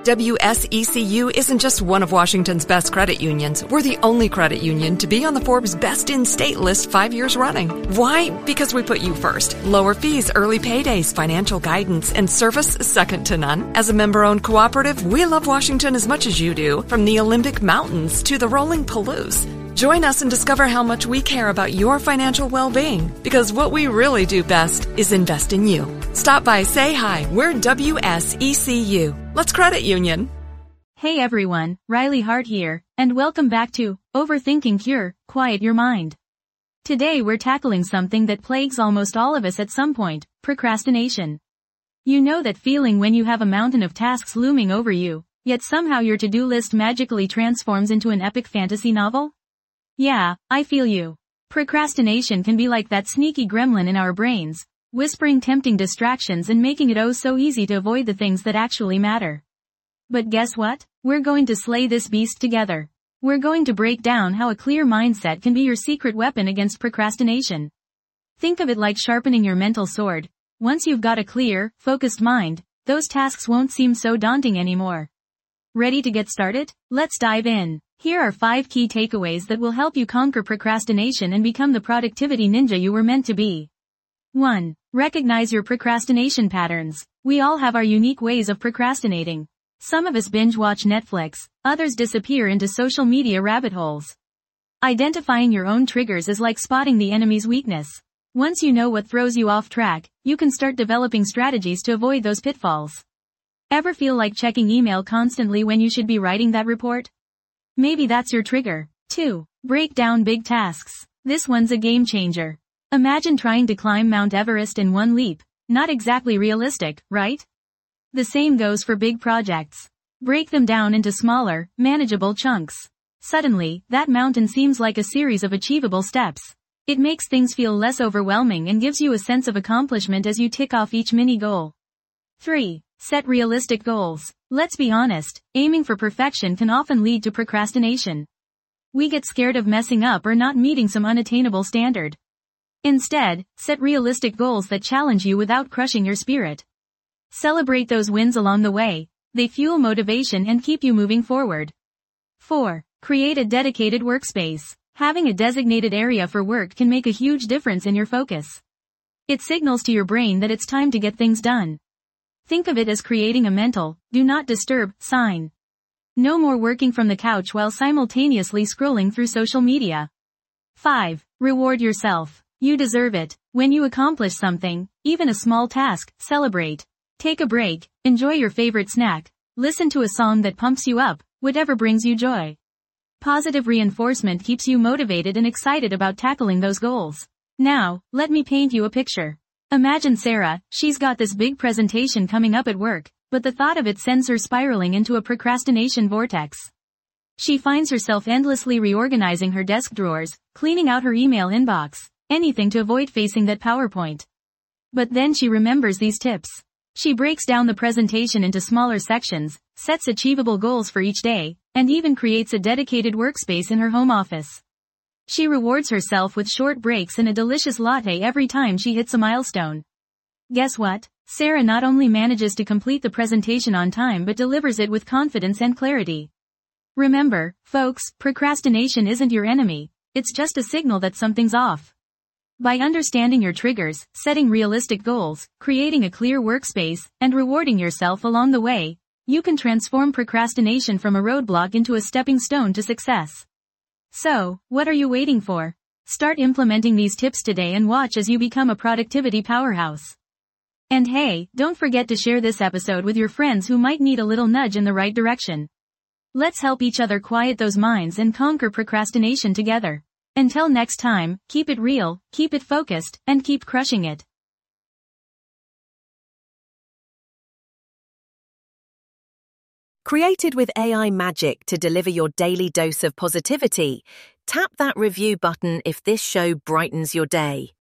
WSECU isn't just one of Washington's best credit unions. We're the only credit union to be on the Forbes Best in State list 5 years running. Why? Because we put you first. Lower fees, early paydays, financial guidance, and service second to none. As a member-owned cooperative, we love Washington as much as you do, from the Olympic Mountains to the rolling Palouse. Join us and discover how much we care about your financial well-being, because what we really do best is invest in you. Stop by, say hi. We're WSECU. Let's credit union. Hey everyone, Riley Hart here, and welcome back to Overthinking Cure, Quiet Your Mind. Today we're tackling something that plagues almost all of us at some point, procrastination. You know that feeling when you have a mountain of tasks looming over you, yet somehow your to-do list magically transforms into an epic fantasy novel? Yeah, I feel you. Procrastination can be like that sneaky gremlin in our brains, whispering tempting distractions and making it oh so easy to avoid the things that actually matter. But guess what? We're going to slay this beast together. We're going to break down how a clear mindset can be your secret weapon against procrastination. Think of it like sharpening your mental sword. Once you've got a clear, focused mind, those tasks won't seem so daunting anymore. Ready to get started? Let's dive in. Here are 5 key takeaways that will help you conquer procrastination and become the productivity ninja you were meant to be. 1. Recognize your procrastination patterns. We all have our unique ways of procrastinating. Some of us binge watch Netflix, others disappear into social media rabbit holes. Identifying your own triggers is like spotting the enemy's weakness. Once you know what throws you off track, you can start developing strategies to avoid those pitfalls. Ever feel like checking email constantly when you should be writing that report? Maybe that's your trigger. 2. Break down big tasks. This one's a game changer. Imagine trying to climb Mount Everest in one leap. Not exactly realistic, right? The same goes for big projects. Break them down into smaller, manageable chunks. Suddenly, that mountain seems like a series of achievable steps. It makes things feel less overwhelming and gives you a sense of accomplishment as you tick off each mini goal. 3. Set realistic goals. Let's be honest, aiming for perfection can often lead to procrastination. We get scared of messing up or not meeting some unattainable standard. Instead, set realistic goals that challenge you without crushing your spirit. Celebrate those wins along the way. They fuel motivation and keep you moving forward. 4. Create a dedicated workspace. Having a designated area for work can make a huge difference in your focus. It signals to your brain that it's time to get things done. Think of it as creating a mental, do not disturb, sign. No more working from the couch while simultaneously scrolling through social media. 5. Reward yourself. You deserve it. When you accomplish something, even a small task, celebrate. Take a break, enjoy your favorite snack, listen to a song that pumps you up, whatever brings you joy. Positive reinforcement keeps you motivated and excited about tackling those goals. Now, let me paint you a picture. Imagine Sarah, she's got this big presentation coming up at work, but the thought of it sends her spiraling into a procrastination vortex. She finds herself endlessly reorganizing her desk drawers, cleaning out her email inbox, anything to avoid facing that PowerPoint. But then she remembers these tips. She breaks down the presentation into smaller sections, sets achievable goals for each day, and even creates a dedicated workspace in her home office. She rewards herself with short breaks and a delicious latte every time she hits a milestone. Guess what? Sarah not only manages to complete the presentation on time but delivers it with confidence and clarity. Remember, folks, procrastination isn't your enemy. It's just a signal that something's off. By understanding your triggers, setting realistic goals, creating a clear workspace, and rewarding yourself along the way, you can transform procrastination from a roadblock into a stepping stone to success. So, what are you waiting for? Start implementing these tips today and watch as you become a productivity powerhouse. And hey, don't forget to share this episode with your friends who might need a little nudge in the right direction. Let's help each other quiet those minds and conquer procrastination together. Until next time, keep it real, keep it focused, and keep crushing it. Created with AI magic to deliver your daily dose of positivity, tap that review button if this show brightens your day.